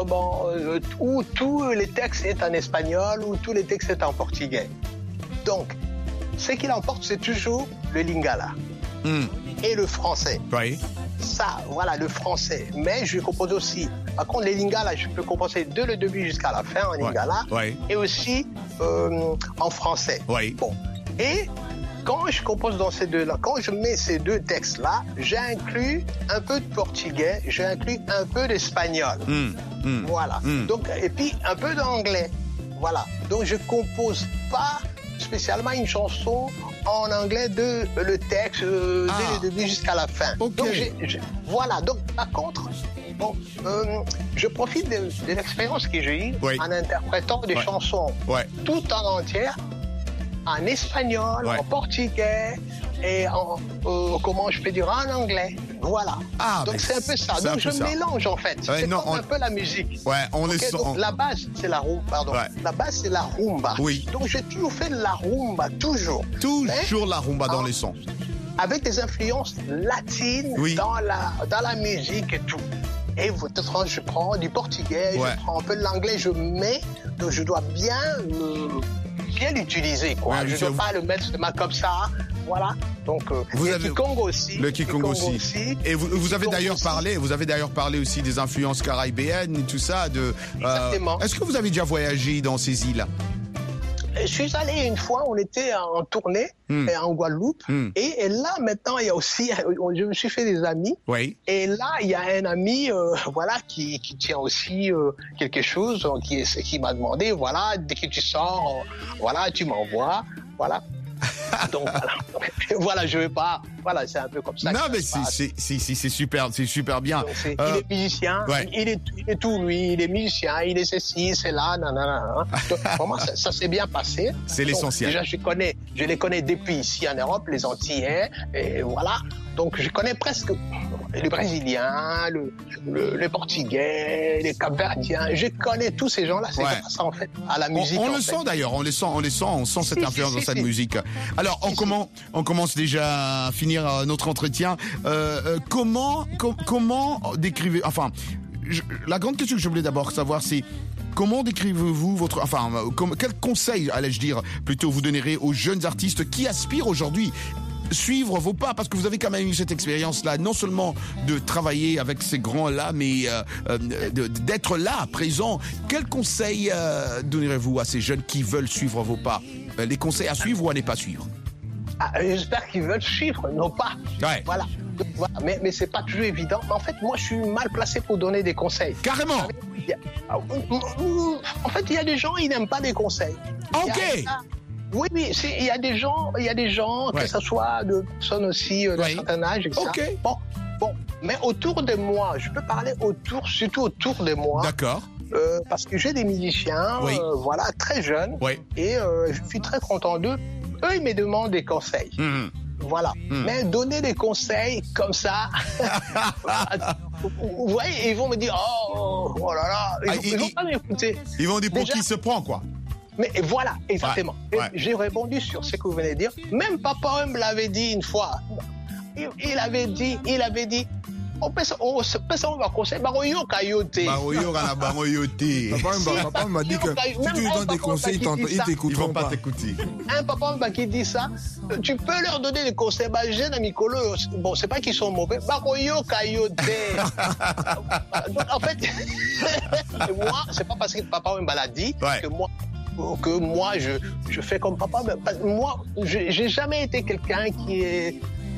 où tous les textes sont en espagnol ou tous les textes sont en portugais. Donc, ce qui l'emporte, c'est toujours le lingala et le français. Oui. Ça, voilà, le français. Mais je compose aussi. Par contre, les lingala, je peux composer de le début jusqu'à la fin en lingala et aussi en français. Oui. Bon. Et quand je compose dans ces deux-là, quand je mets ces deux textes-là, j'inclus un peu de portugais, j'inclus un peu d'espagnol. Voilà. Donc, et puis un peu d'anglais. Voilà. Donc, je compose pas spécialement une chanson en anglais le texte dès le début jusqu'à la fin. Okay. Donc, voilà. Donc, par contre, bon, je profite de l'expérience que j'ai eue en interprétant des chansons tout en entière, en espagnol, en portugais et comment je peux dire, en anglais. Voilà. Donc c'est un peu ça. Donc je mélange en fait. C'est un peu la musique. Donc, la base c'est la rumba. Pardon. La base c'est la rumba. Oui. Donc j'ai toujours fait de la rumba, toujours. Toujours la rumba dans les sons. Avec des influences latines dans la musique et tout. Et je prends du portugais, je prends un peu de l'anglais, je mets. Donc je dois bien l'utiliser, quoi. Je ne dois pas le mettre seulement comme ça. Voilà. Donc, le Kikongo aussi. Le Kikongo aussi. Et vous avez d'ailleurs parlé aussi des influences caribéennes et tout ça. Exactement. Est-ce que vous avez déjà voyagé dans ces îles? Je suis allé une fois, on était en tournée en Guadeloupe. Et là, maintenant, il y a aussi, je me suis fait des amis. Oui. Et là, il y a un ami, qui tient aussi quelque chose, qui m'a demandé, voilà, dès que tu sors, tu m'envoies, voilà. Donc voilà, je vais pas. Voilà, c'est un peu comme ça. Non, mais c'est super bien. Donc, il est musicien, il est tout lui, il est musicien, il est ceci, c'est là, nanana. Donc vraiment, ça s'est bien passé. C'est l'essentiel. Déjà, je les connais depuis ici en Europe, les Antillais, et voilà. Donc je connais presque les Brésiliens, le Portugais, les Cap-Verdiens. Je connais tous ces gens-là. C'est grâce en fait à la musique. On le sent d'ailleurs. On sent cette influence dans cette musique. Alors on commence déjà à finir notre entretien. Comment décrivez, la grande question que je voulais d'abord savoir, c'est comment décrivez-vous quel conseil, allais-je dire, plutôt vous donnerez aux jeunes artistes qui aspirent aujourd'hui suivre vos pas, parce que vous avez quand même eu cette expérience-là, non seulement de travailler avec ces grands-là, mais d'être là, présent. Quels conseils donnerez-vous à ces jeunes qui veulent suivre vos pas? Les conseils à suivre ou à ne pas suivre? J'espère qu'ils veulent suivre nos pas. Voilà. Mais c'est pas toujours évident. En fait, moi, je suis mal placé pour donner des conseils. Carrément. En fait, il y a des gens, ils n'aiment pas des conseils. Ok. Oui, il y a des gens, que ce soit de personnes aussi d'un certain âge, etc. Okay. Bon, mais autour de moi, je peux parler surtout autour de moi. D'accord. Parce que j'ai des musiciens, très jeunes, et je suis très content d'eux. Eux, ils me demandent des conseils. Voilà. Mais donner des conseils comme ça, vous voyez, ils vont me dire, oh là là, ils vont pas m'écouter. Ils vont dire pour qui se prend, quoi. Mais voilà, exactement. J'ai répondu sur ce que vous venez de dire. Même Papa me l'avait dit une fois. Il avait dit, on va conseiller Baroyo Kayote. Papa m'a dit que si tu lui donnes des conseils, ils t'écouteront pas. Un papa qui dit ça, tu peux leur donner des conseils. Jeune Amicolo, bon, c'est pas qu'ils sont mauvais. Baroyo Kayote. En fait, moi, c'est pas parce que papa me l'a dit que moi je fais comme papa. Moi, j'ai jamais été quelqu'un qui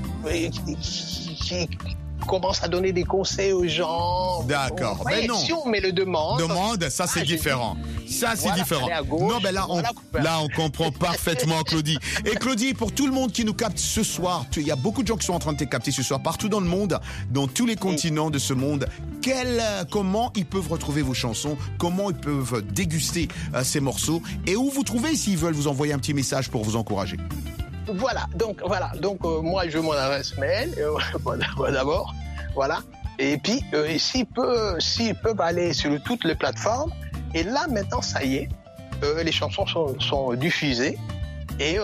commence à donner des conseils aux gens. D'accord. Mais non. Si on me le demande. Ça c'est différent. Ça c'est différent. Non, mais là on comprend parfaitement Claudie. Et Claudie, pour tout le monde qui nous capte ce soir, il y a beaucoup de gens qui sont en train de te capter ce soir partout dans le monde, dans tous les continents de ce monde. Comment ils peuvent retrouver vos chansons? Comment ils peuvent déguster ces morceaux? Et où vous trouvez s'ils veulent vous envoyer un petit message pour vous encourager? Voilà, donc moi je mon adresse mail d'abord, voilà. Et puis s'ils peuvent aller sur toutes les plateformes. Et là maintenant ça y est, les chansons sont diffusées. Et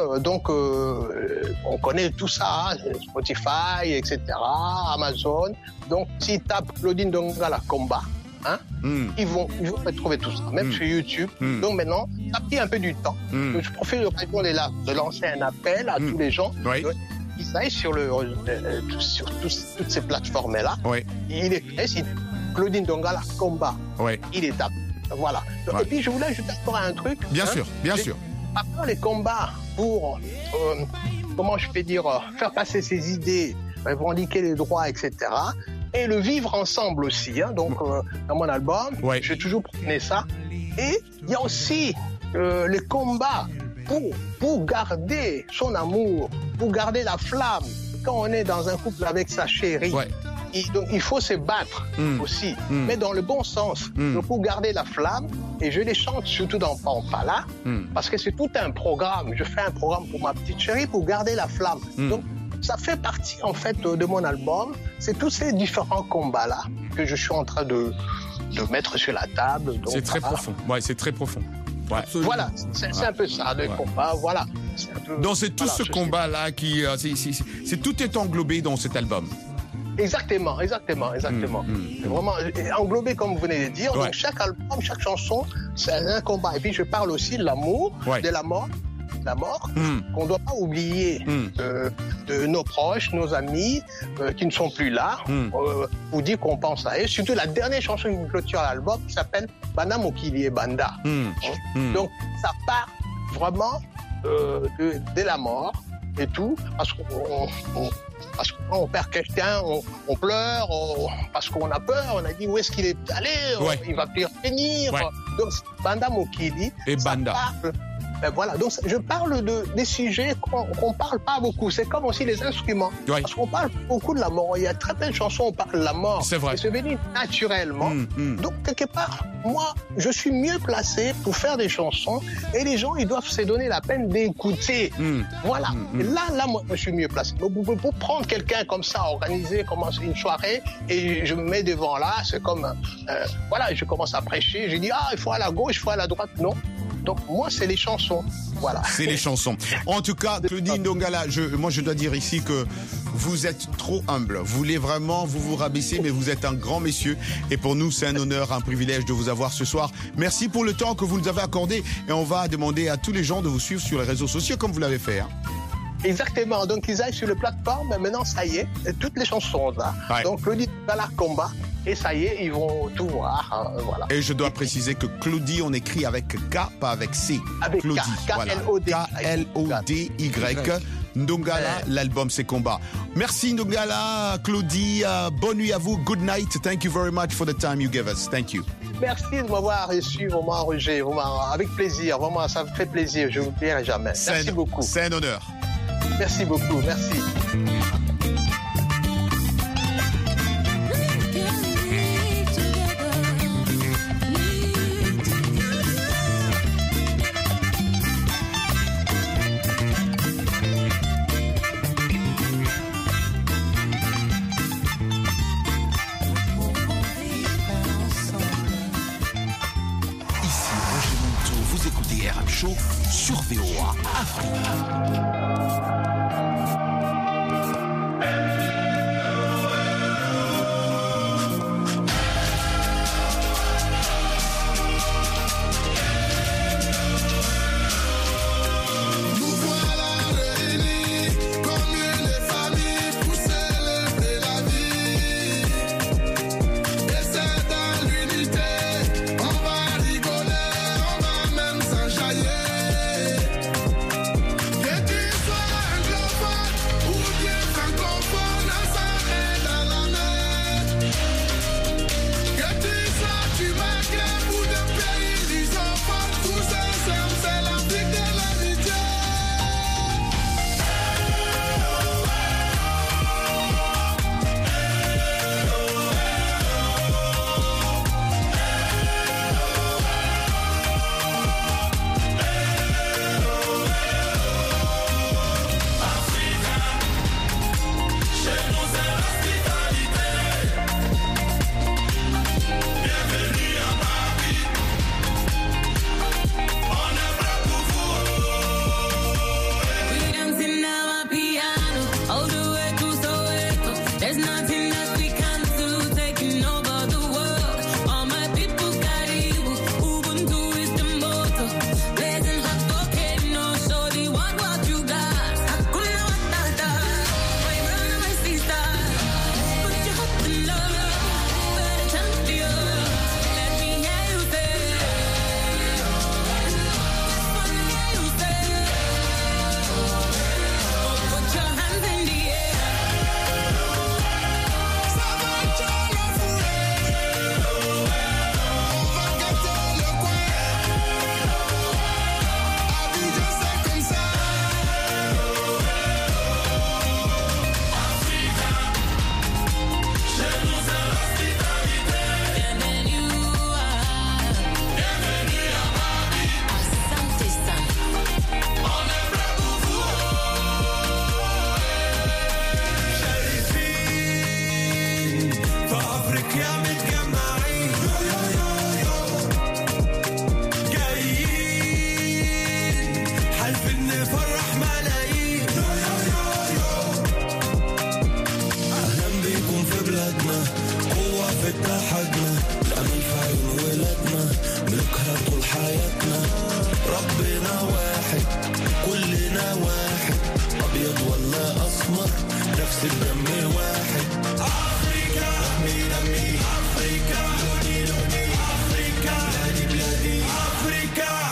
on connaît tout ça, Spotify, etc., Amazon. Donc s'ils tapent Claudine Dongala Combat, ils vont retrouver tout ça, même sur YouTube. Donc maintenant, ça a pris un peu du temps. Je profite de l'occasion de lancer un appel à tous les gens. Ils aillent sur toutes ces plateformes-là. Il est fait, Claudine Dongala Combat. Il est tapé. Voilà. Et puis je voulais ajouter encore un truc. Bien sûr. Après les combats pour, comment je peux dire, faire passer ses idées, revendiquer les droits, etc. Et le vivre ensemble aussi. Donc, dans mon album, j'ai toujours prôné ça. Et il y a aussi les combats pour garder son amour, pour garder la flamme. Quand on est dans un couple avec sa chérie, donc il faut se battre aussi, mais dans le bon sens. Donc, pour garder la flamme, et je les chante surtout dans Pampala, parce que c'est tout un programme. Je fais un programme pour ma petite chérie pour garder la flamme. Donc, ça fait partie en fait de mon album. C'est tous ces différents combats-là que je suis en train de mettre sur la table. C'est très profond. C'est très profond. Voilà, c'est un peu ça, le combat. Voilà. Donc c'est tout ce combat-là qui, tout est englobé dans cet album. Exactement. C'est vraiment englobé comme vous venez de dire. Donc chaque album, chaque chanson, c'est un combat. Et puis je parle aussi de l'amour, de la mort. Qu'on ne doit pas oublier de nos proches, nos amis qui ne sont plus là, pour dire qu'on pense à eux. Surtout la dernière chanson qui clôture l'album qui s'appelle Banda Mokili et Banda. Donc ça part vraiment de la mort et tout, parce que quand on perd quelqu'un, on pleure, parce qu'on a peur, on a dit où est-ce qu'il est allé, il va plus revenir. Donc Banda Mokili et Banda. Voilà, donc je parle des sujets qu'on parle pas beaucoup. C'est comme aussi les instruments. Parce qu'on parle beaucoup de la mort. Il y a très peu de chansons où on parle de la mort. C'est vrai. Et c'est venu naturellement. Donc, quelque part, moi, je suis mieux placé pour faire des chansons et les gens, ils doivent se donner la peine d'écouter. Voilà. Et là, moi, je suis mieux placé. Donc, pour prendre quelqu'un comme ça, organiser, commencer une soirée et je me mets devant là, c'est comme, voilà, je commence à prêcher. Je dis, il faut à la gauche, il faut à la droite. Non. Donc moi, c'est les chansons. Voilà. C'est les chansons. En tout cas, Claudine Dongala, moi je dois dire ici que vous êtes trop humble. Vous voulez vraiment vous rabaisser, mais vous êtes un grand monsieur. Et pour nous, c'est un honneur, un privilège de vous avoir ce soir. Merci pour le temps que vous nous avez accordé. Et on va demander à tous les gens de vous suivre sur les réseaux sociaux comme vous l'avez fait. Exactement. Donc ils aillent sur les plateformes. Maintenant, ça y est, toutes les chansons là. Donc Claudie Dongala Combat. Et ça y est, ils vont tout voir. Voilà. Et je dois préciser que Claudie, on écrit avec K, pas avec C. Avec Claudie, K-L-O-D-Y. K-L-O-D-Y. Ndongala, l'album c'est Combat. Merci Ndongala, Claudie. Bonne nuit à vous. Good night. Thank you very much for the time you gave us. Thank you. Merci de m'avoir reçu, vraiment, Roger. Vraiment, avec plaisir. Vraiment, ça me fait plaisir. Je ne vous oublierai jamais. Merci beaucoup. C'est un honneur. Merci beaucoup. Merci. Sur VOA Afrique. Que tu sois un global حياتنا ربنا واحد كلنا واحد أبيض ولا أسمر نفس الدم واحد أفريكا دمي دمي أفريكا لوني لوني أفريكا بلادي بلادي أفريكا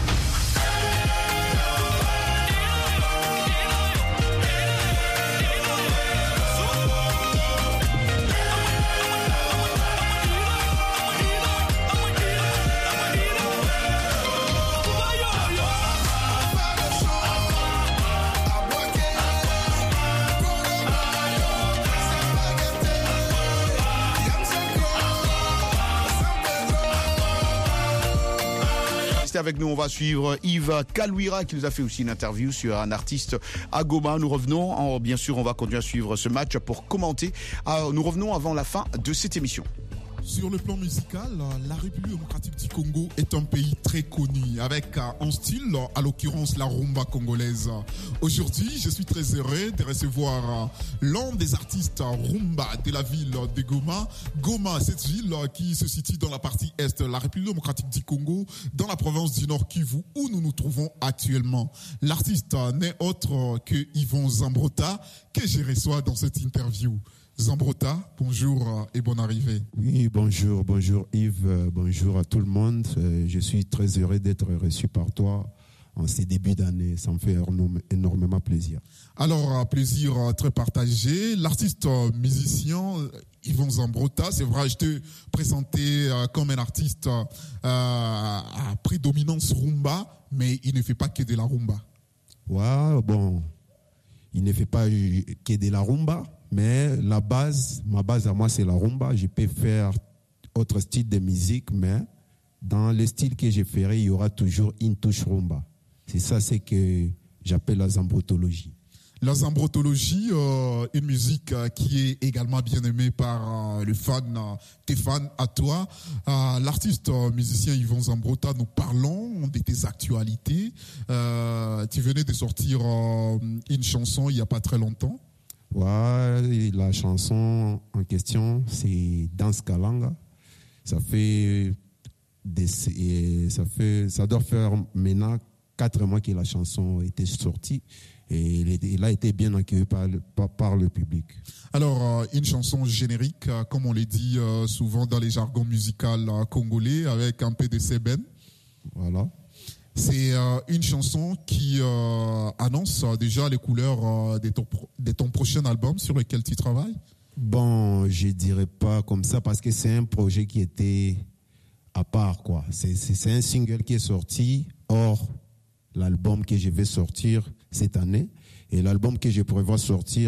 Avec nous, on va suivre Yves Kalouira qui nous a fait aussi une interview sur un artiste à Goma. Nous revenons, bien sûr, on va continuer à suivre ce match pour commenter. Nous revenons avant la fin de cette émission. Sur le plan musical, la République démocratique du Congo est un pays très connu avec un style, à l'occurrence la rumba congolaise. Aujourd'hui, je suis très heureux de recevoir l'un des artistes rumba de la ville de Goma. Goma, cette ville qui se situe dans la partie est de la République démocratique du Congo, dans la province du Nord Kivu, où nous nous trouvons actuellement. L'artiste n'est autre que Yvon Zambrotta, que je reçois dans cette interview. Zambrotta, bonjour et bonne arrivée. Oui, bonjour Yves, bonjour à tout le monde. Je suis très heureux d'être reçu par toi en ces débuts d'année. Ça me fait énormément plaisir. Alors, plaisir très partagé. L'artiste musicien Yvon Zambrotta, c'est vrai, je te présentais comme un artiste à prédominance rumba, mais il ne fait pas que de la rumba. Ouais, bon, il ne fait pas que de la rumba. Mais ma base à moi, c'est la rumba. Je peux faire autre style de musique, mais dans le style que je ferai, il y aura toujours une touche rumba. C'est ça, c'est que j'appelle la zambrotologie. La zambrotologie, une musique qui est également bien aimée par tes fans à toi. L'artiste musicien Yvon Zambrotta, nous parlons de tes actualités. Tu venais de sortir une chanson il n'y a pas très longtemps. Ouais, la chanson en question, c'est Danse Kalanga. Ça doit faire maintenant 4 mois que la chanson était sortie et elle a été bien accueillie par le public. Alors, une chanson générique, comme on le dit souvent dans les jargons musicaux congolais, avec un peu de sébène. Voilà. C'est une chanson qui annonce déjà les couleurs de ton prochain album sur lequel tu travailles. Bon, je dirais pas comme ça parce que c'est un projet qui était à part, quoi. C'est un single qui est sorti hors l'album que je vais sortir cette année. Et l'album que je prévois sortir,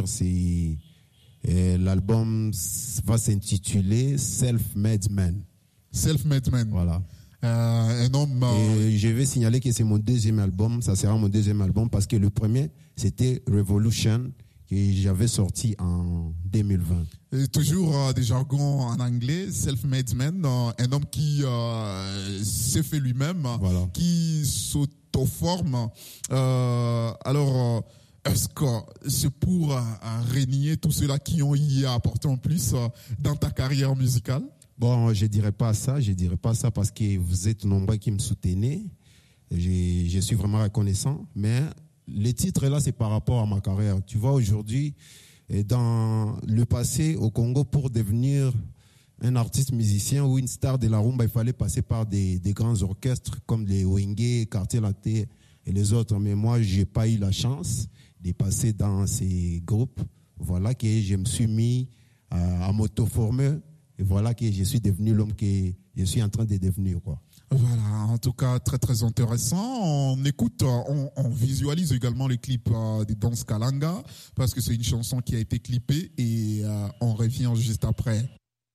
l'album va s'intituler Self-Made Man. Self-Made Man. Voilà. Un homme. Et je vais signaler que c'est mon deuxième album. Ça sera mon deuxième album parce que le premier, c'était Revolution, que j'avais sorti en 2020. Et toujours des jargons en anglais, self-made man, un homme qui s'est fait lui-même, voilà, qui s'auto-forme. Alors, est-ce que c'est pour régner tous ceux-là qui ont y apporté en plus dans ta carrière musicale? Bon, je dirais pas ça parce que vous êtes nombreux qui me soutenez. Je suis vraiment reconnaissant, mais le titre là, c'est par rapport à ma carrière. Tu vois, aujourd'hui, dans le passé, au Congo, pour devenir un artiste musicien ou une star de la rumba, il fallait passer par des grands orchestres comme les Wenge, Quartier Latin et les autres. Mais moi, j'ai pas eu la chance de passer dans ces groupes. Voilà que je me suis mis à m'auto-former. Et voilà que je suis devenu l'homme que je suis en train de devenir, quoi. Voilà, en tout cas, très très intéressant. On écoute, on visualise également le clip de Danse Kalanga, parce que c'est une chanson qui a été clippée et on revient juste après.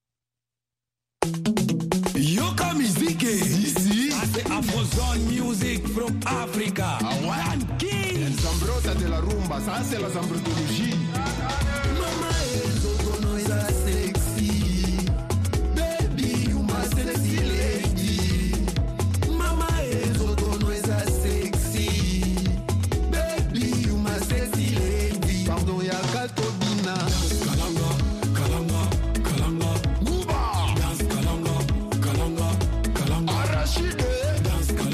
Yoka music ici, c'est Afrozone music from Africa. One king. El Zambrotta de la rumba, ça c'est la zambrotologie. Mama ezokono eza sexy, baby you my sexy lady. Mama ezokono eza sexy, baby you my sexy lady. Pardon ya katobina. Dance Kalanga,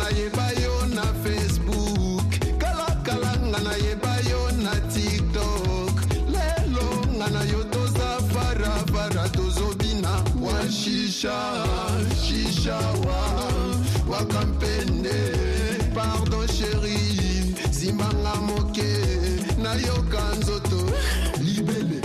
na yeba yo na Facebook kala ngana yeba yo na TikTok lelo ngana yo toza fara tozobina wa shisha wa kampende pardon chérie zimbanga moke na yo kanzoto libele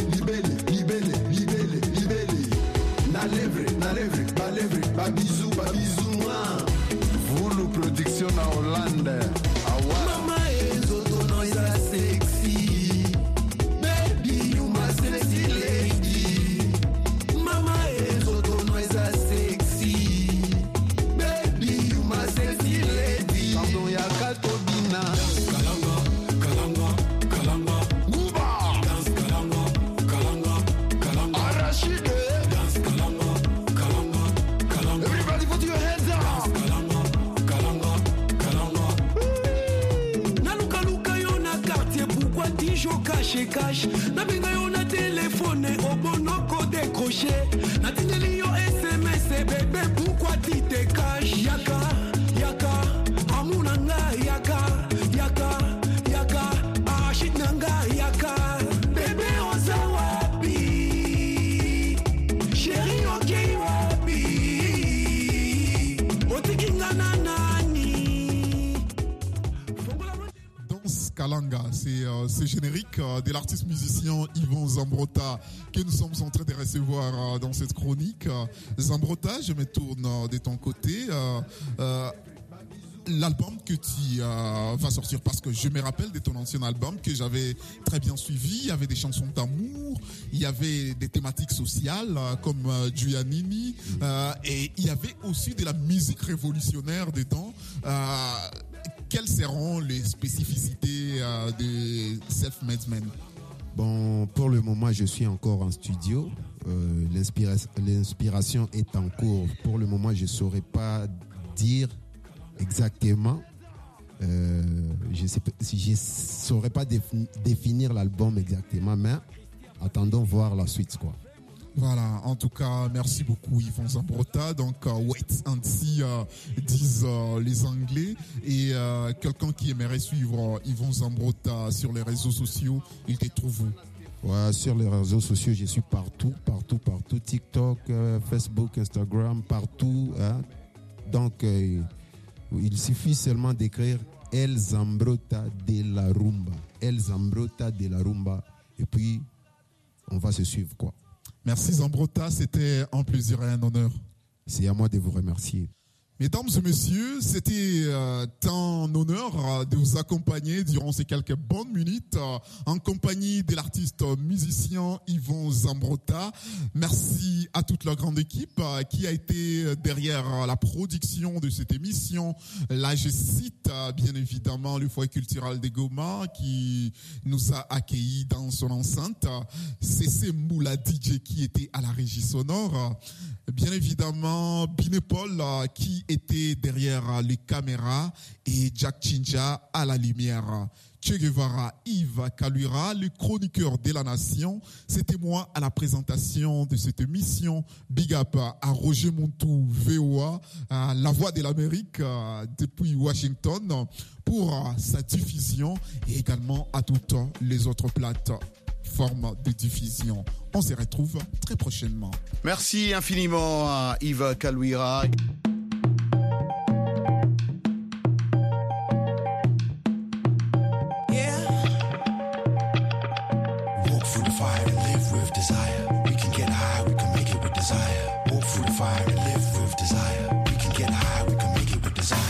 na lèvre ba bisou moi Vulu production na Hollande awa mama ezoto no is sexy baby you my sexy lady mama ezoto no is sexy baby you my sexy lady pardon ya katobina kalanga guba dance kalanga arachide dance kalanga everybody put your hands up naluka yo na quartier pourquoi dis-je cache na benga yo na téléphone obonoko décroché na tindeli yo SMS bébé pourquoi tu te caches yaka amunanga yaka ashitnanga yaka bébé ozawapi chérie okay wapi otikingana nani Danse Kalanga, c'est générique de l'artiste musicien Yvon Zambrotta que nous sommes en train de recevoir dans cette chronique. Zambrotta, je me tourne de ton côté. L'album que tu vas sortir, parce que je me rappelle de ton ancien album que j'avais très bien suivi, il y avait des chansons d'amour, il y avait des thématiques sociales comme Giannini, et il y avait aussi de la musique révolutionnaire dedans. Quelles seront les spécificités de Self-Made Man? Bon, pour le moment, je suis encore en studio. L'inspiration est en cours. Pour le moment, je ne saurais pas dire exactement. Je ne saurais pas définir l'album exactement, mais attendons voir la suite, quoi. Voilà, en tout cas, merci beaucoup Yvon Zambrotta. Donc, wait and see, disent les Anglais. Et quelqu'un qui aimerait suivre Yvon Zambrotta sur les réseaux sociaux, il te trouve où? Ouais, sur les réseaux sociaux, je suis partout. TikTok, Facebook, Instagram, partout. Hein. Donc, il suffit seulement d'écrire El Zambrotta de la Rumba. El Zambrotta de la Rumba. Et puis, on va se suivre, quoi. Merci Zambrotta, c'était un plaisir et un honneur. C'est à moi de vous remercier. Mesdames et messieurs, c'était un honneur de vous accompagner durant ces quelques bonnes minutes en compagnie de l'artiste musicien Yvon Zambrotta. Merci à toute la grande équipe qui a été derrière la production de cette émission. Là, je cite bien évidemment le Foyer culturel de Goma qui nous a accueillis dans son enceinte. C'est Moula DJ qui était à la régie sonore. Bien évidemment, Binepol qui était derrière les caméras et Jack Chinja à la lumière. Che Guevara, Yves Kaluira, le chroniqueur de la nation. C'était moi à la présentation de cette émission. Big up à Roger Montou, VOA, la voix de l'Amérique depuis Washington pour sa diffusion et également à toutes les autres plateformes de diffusion. On se retrouve très prochainement. Merci infiniment à Yves Kaluira. Desire. We can get high, we can make it with desire. Walk through the fire and live with desire. We can get high, we can make it with desire.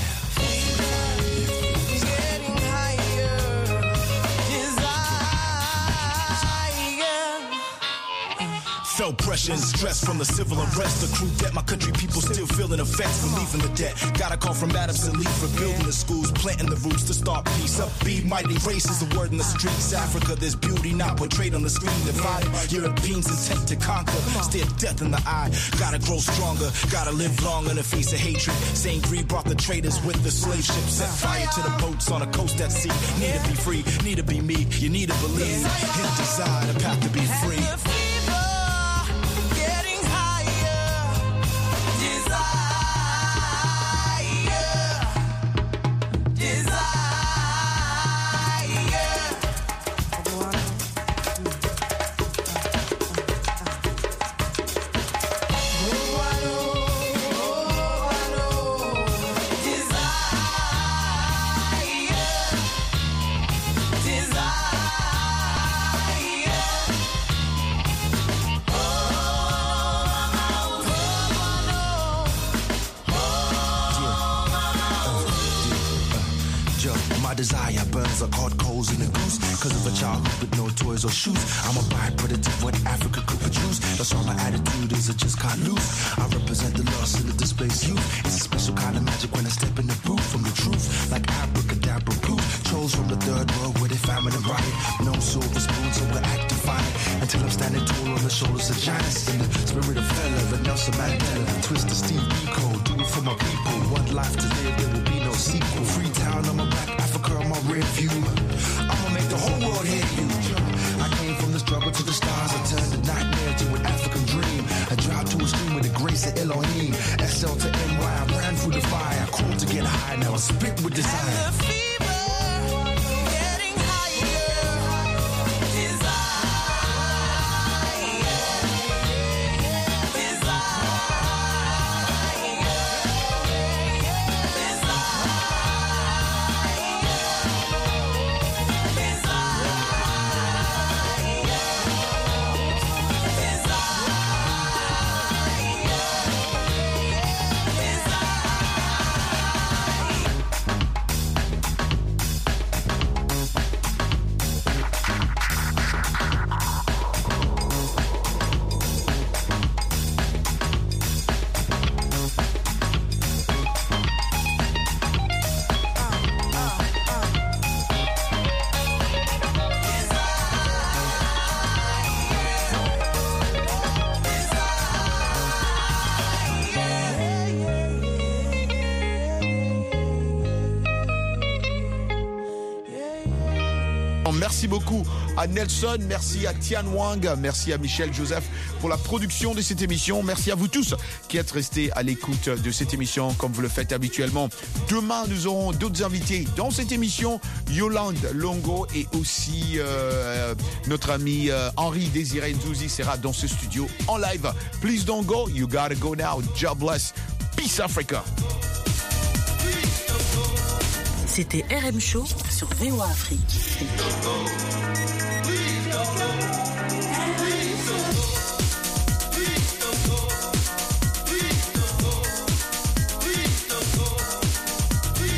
Felt pressure and stress from the civil unrest. The crew debt, my country people still feeling effects from leaving the debt. Got a call from Adams and Lee for building the schools, planting the roots to start peace. Upbeat, mighty race is the word in the streets. Africa, there's beauty not portrayed on the screen. Divided Europeans intent to conquer, stare death in the eye. Gotta grow stronger, gotta live long in the face of hatred. St. Green brought the traders with the slave ship. Set fire to the boats on the coast at sea. Need to be free, need to be me. You need to believe in desire, the path to be free. Joe, my desire burns like hot coals in a goose. Cause of a childhood with no toys or shoes, I'm a byproduct of what Africa could produce. That's why my attitude is I just can't lose. I represent the lost and the displaced youth. It's a special kind of magic when I step in the booth. From the truth, like abracadabra proof. Chose from the third world where they famine and riot. No silver spoon, so we're acting fine. Until I'm standing tall on the shoulders of giants. In the spirit of fella, the Nelson Mandela, the twist of Steve Biko. Do it for my people. One life to live, there will be no sequel. Freetown on my back, Africa on my rear view. I'ma make the whole world hear you. I came from the struggle to the stars. I turned a nightmare to an African dream. I dropped to a stream with the grace of Elohim. SL to NY, I ran through the fire. I crawled to get high, now I spit with desire. Merci beaucoup à Nelson, merci à Tian Wang, merci à Michel Joseph pour la production de cette émission. Merci à vous tous qui êtes restés à l'écoute de cette émission comme vous le faites habituellement. Demain, nous aurons d'autres invités dans cette émission. Yolande Longo et aussi notre ami Henri Désiré Ndouzi sera dans ce studio en live. Please don't go, you gotta go now. God bless. Peace Africa. C'était RM Show sur VOA Afrique. Please don't go.